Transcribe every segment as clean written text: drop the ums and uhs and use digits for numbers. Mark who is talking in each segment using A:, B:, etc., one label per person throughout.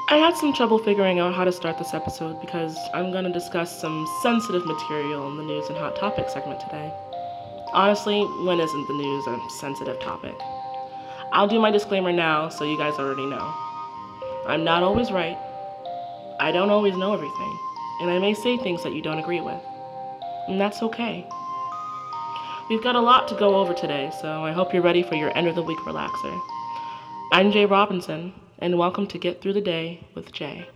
A: I had some trouble figuring out how to start this episode because I'm going to discuss some sensitive material in the news and hot topic segment today. Honestly, when isn't the news a sensitive topic? I'll do my disclaimer now so you guys already know. I'm not always right, I don't always know everything, and I may say things that you don't agree with. And that's okay. We've got a lot to go over today, so I hope you're ready for your end of the week relaxer. I'm Jay Robinson, and welcome to Get Through the Day with Jay.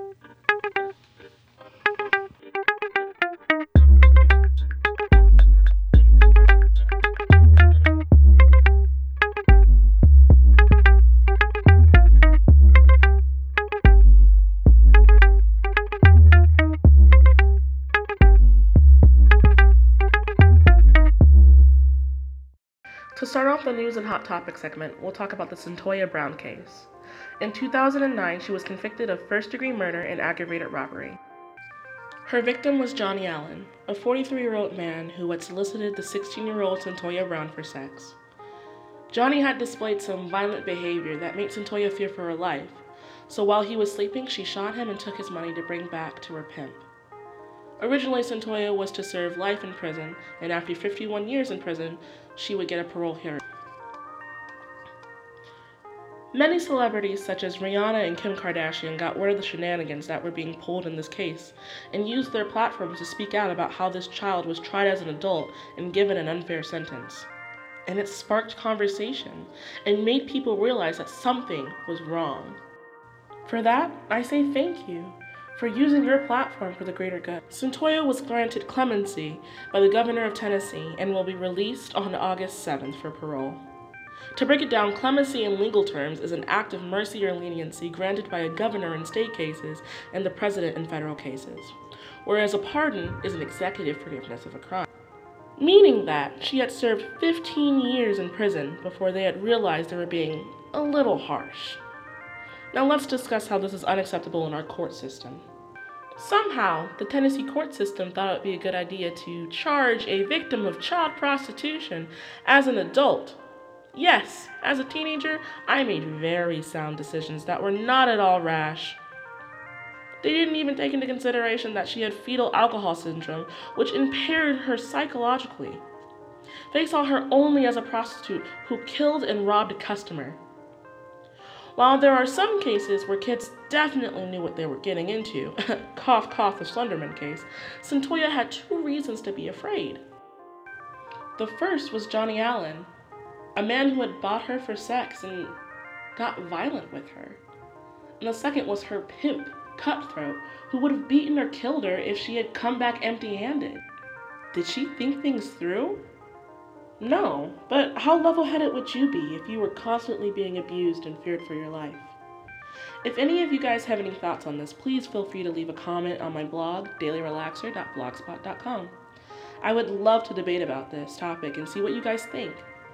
A: To start off the news and hot topic segment, we'll talk about the Cyntoia Brown case. In 2009, she was convicted of first-degree murder and aggravated robbery. Her victim was Johnny Allen, a 43-year-old man who had solicited the 16-year-old Cyntoia Brown for sex. Johnny had displayed some violent behavior that made Cyntoia fear for her life, so while he was sleeping, she shot him and took his money to bring back to her pimp. Originally, Cyntoia was to serve life in prison, and after 51 years in prison, she would get a parole hearing. Many celebrities such as Rihanna and Kim Kardashian got word of the shenanigans that were being pulled in this case and used their platforms to speak out about how this child was tried as an adult and given an unfair sentence. And it sparked conversation and made people realize that something was wrong. For that, I say thank you for using your platform for the greater good. Cyntoia was granted clemency by the governor of Tennessee and will be released on August 7th for parole. To break it down, clemency in legal terms is an act of mercy or leniency granted by a governor in state cases and the president in federal cases, whereas a pardon is an executive forgiveness of a crime. Meaning that she had served 15 years in prison before they had realized they were being a little harsh. Now let's discuss how this is unacceptable in our court system. Somehow, the Tennessee court system thought it would be a good idea to charge a victim of child prostitution as an adult. Yes, as a teenager, I made very sound decisions that were not at all rash. They didn't even take into consideration that she had fetal alcohol syndrome, which impaired her psychologically. They saw her only as a prostitute who killed and robbed a customer. While there are some cases where kids definitely knew what they were getting into, cough cough the Slenderman case, Cyntoia had two reasons to be afraid. The first was Johnny Allen, a man who had bought her for sex and got violent with her. And the second was her pimp, Cutthroat, who would have beaten or killed her if she had come back empty-handed. Did she think things through? No, but how level-headed would you be if you were constantly being abused and feared for your life? If any of you guys have any thoughts on this, please feel free to leave a comment on my blog, dailyrelaxer.blogspot.com. I would love to debate about this topic and see what you guys think.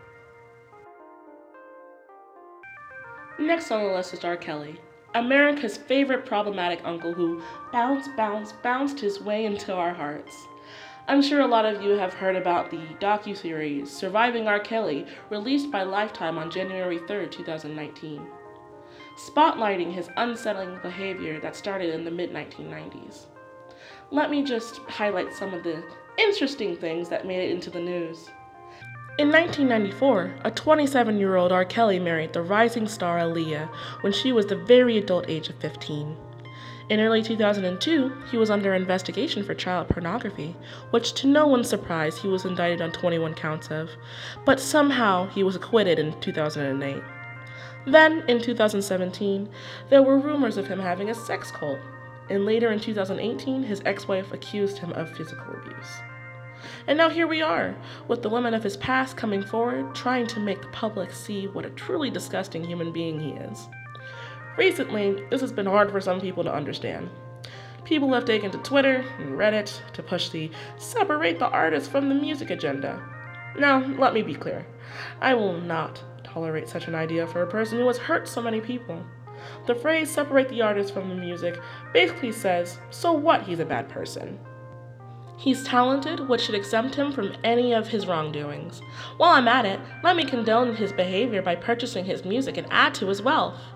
A: Next on the list is R. Kelly, America's favorite problematic uncle who bounced his way into our hearts. I'm sure a lot of you have heard about the docuseries Surviving R. Kelly, released by Lifetime on January 3rd, 2019, spotlighting his unsettling behavior that started in the mid-1990s. Let me just highlight some of the interesting things that made it into the news. In 1994, a 27-year-old R. Kelly married the rising star Aaliyah when she was the very adult age of 15. In early 2002, he was under investigation for child pornography, which to no one's surprise he was indicted on 21 counts of, but somehow he was acquitted in 2008. Then, in 2017, there were rumors of him having a sex cult, and later in 2018, his ex-wife accused him of physical abuse. And now here we are, with the women of his past coming forward, trying to make the public see what a truly disgusting human being he is. Recently, this has been hard for some people to understand. People have taken to Twitter and Reddit to push the separate the artist from the music agenda. Now, let me be clear. I will not tolerate such an idea for a person who has hurt so many people. The phrase separate the artist from the music basically says, so what, he's a bad person. He's talented, which should exempt him from any of his wrongdoings. While I'm at it, let me condone his behavior by purchasing his music and add to his wealth.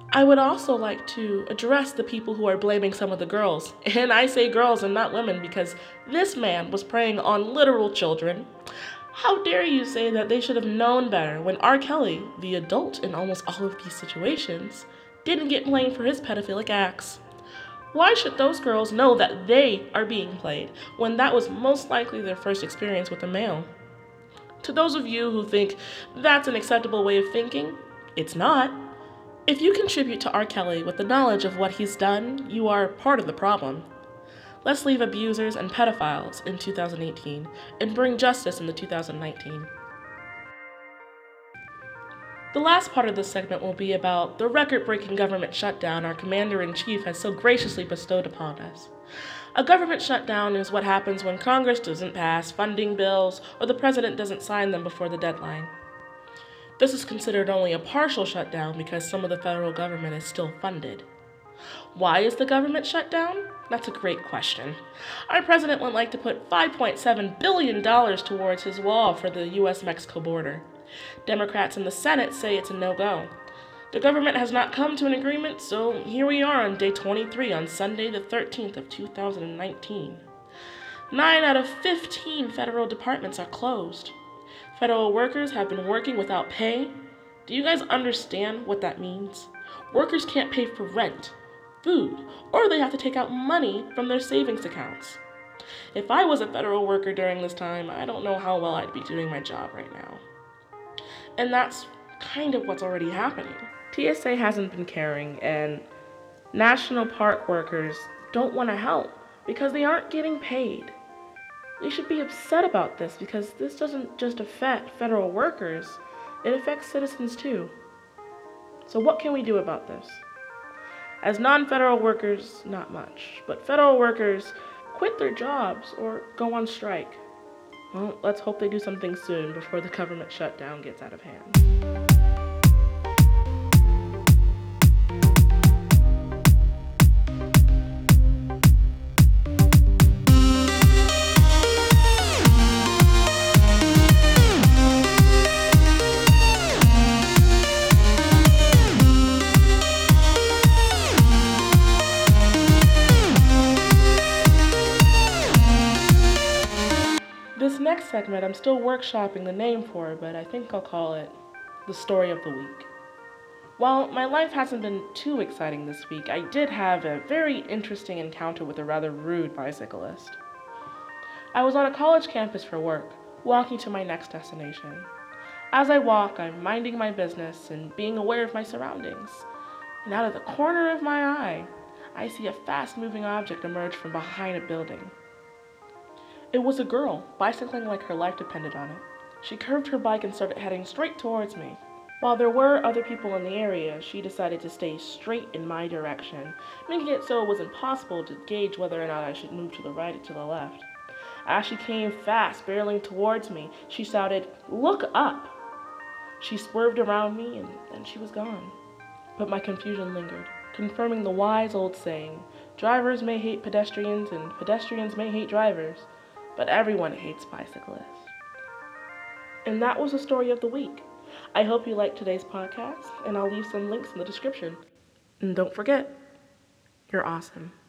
A: I would also like to address the people who are blaming some of the girls. And I say girls and not women because this man was preying on literal children. How dare you say that they should have known better when R. Kelly, the adult in almost all of these situations, didn't get blamed for his pedophilic acts? Why should those girls know that they are being played when that was most likely their first experience with a male? To those of you who think that's an acceptable way of thinking, it's not. If you contribute to R. Kelly with the knowledge of what he's done, you are part of the problem. Let's leave abusers and pedophiles in 2018 and bring justice in the 2019. The last part of this segment will be about the record-breaking government shutdown our Commander-in-Chief has so graciously bestowed upon us. A government shutdown is what happens when Congress doesn't pass funding bills or the President doesn't sign them before the deadline. This is considered only a partial shutdown because some of the federal government is still funded. Why is the government shut down? That's a great question. Our president would like to put $5.7 billion towards his wall for the U.S.-Mexico border. Democrats in the Senate say it's a no-go. The government has not come to an agreement, so here we are on day 23 on Sunday the 13th of 2019. 9 out of 15 federal departments are closed. Federal workers have been working without pay. Do you guys understand what that means? Workers can't pay for rent, food, or they have to take out money from their savings accounts. If I was a federal worker during this time, I don't know how well I'd be doing my job right now. And that's kind of what's already happening. TSA hasn't been caring, and national park workers don't want to help because they aren't getting paid. They should be upset about this because this doesn't just affect federal workers, it affects citizens too. So what can we do about this? As non-federal workers, not much, but federal workers quit their jobs or go on strike. Well, let's hope they do something soon before the government shutdown gets out of hand. This next segment I'm still workshopping the name for, but I think I'll call it the story of the week. While my life hasn't been too exciting this week, I did have a very interesting encounter with a rather rude bicyclist. I was on a college campus for work, walking to my next destination. As I walk, I'm minding my business and being aware of my surroundings. And out of the corner of my eye, I see a fast-moving object emerge from behind a building. It was a girl, bicycling like her life depended on it. She curved her bike and started heading straight towards me. While there were other people in the area, she decided to stay straight in my direction, making it so it was impossible to gauge whether or not I should move to the right or to the left. As she came fast, barreling towards me, she shouted, "Look up!" She swerved around me and then she was gone. But my confusion lingered, confirming the wise old saying, drivers may hate pedestrians and pedestrians may hate drivers, but everyone hates bicyclists. And that was the story of the week. I hope you liked today's podcast, and I'll leave some links in the description. And don't forget, you're awesome.